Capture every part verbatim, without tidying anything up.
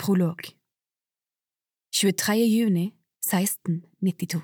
Prolog tjuetredje juni seksten nittito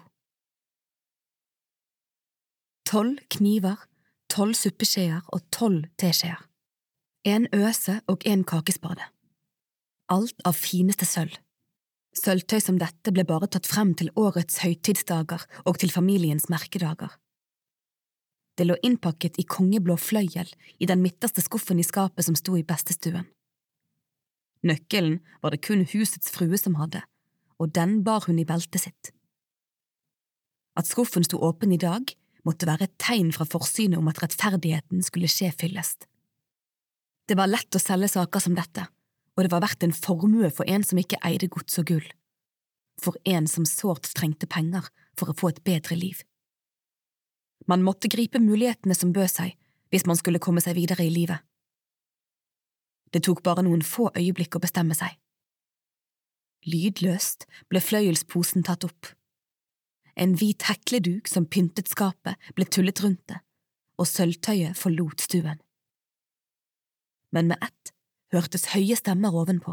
Tolv kniver, tolv suppeskjeer og tolv teskjeer. En øse og en kakespade. Alt av fineste sølv. Sølvtøy som dette ble bare tatt frem til årets høytidsdager og til familiens merkedager. Det lå innpakket i kongeblå fløyel i den midterste skuffen i skapet som sto i bestestuen. Nøkkelen var det kun husets frue som hadde, og den bar hun i beltet sitt. At skuffen sto åpen i dag, måtte være et tegn fra forsynet om at rettferdigheten skulle skje fyllest. Det var lett å selge saker som dette, og det var verdt en formue for en som ikke eide gods og gull, for en som sårt trengte penger for å få et bedre liv. Man måtte gripe mulighetene som bød seg, hvis man skulle komme seg videre i livet. Det tok bare noen få øyeblikk å bestemme seg. Lydløst ble fløyelsposen tatt opp. En hvit hekleduk som pyntet skapet ble tullet rundt det, og sølvtøyet forlot stuen. Men med ett hørtes høye stemmer ovenpå.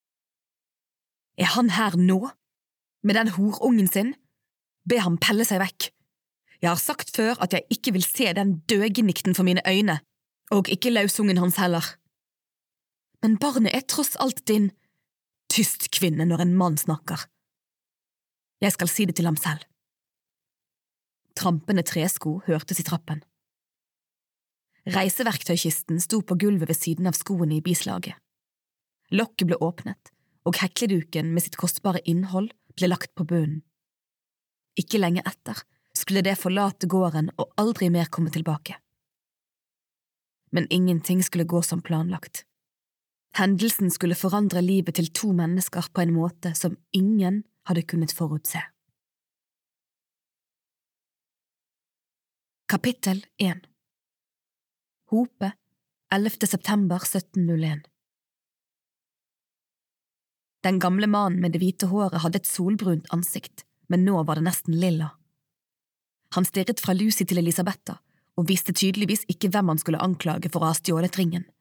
Er han her nå? Med den horungen sin? Be ham pelle seg vekk. Jeg har sagt før at jeg ikke vil se den døgenikten for mine øyne, og ikke løsungen hans heller. Men barnet er tross alt din. Tyst kvinne når en mann snakker. Jeg skal si det til ham selv. Trampende tresko hørtes i trappen. Reiseverktøykisten sto på gulvet ved siden av skoene i bislaget. Lokket ble åpnet, og hekleduken med sitt kostbare innhold ble lagt på bunnen. Ikke lenge etter skulle det forlate gården og aldri mer komme tilbake. Men ingenting skulle gå som planlagt. Hendelsen skulle forandre livet til to mennesker på en måte som ingen hadde kunnet forutse. Kapittel én Hope, ellevte september sytten null en Den gamle mannen med det hvite håret hadde et solbrunt ansikt, men nå var det nesten lilla. Han stirret fra Lucy til Elisabetta, og visste tydeligvis ikke hvem han skulle anklage for å ha stjålet ringen,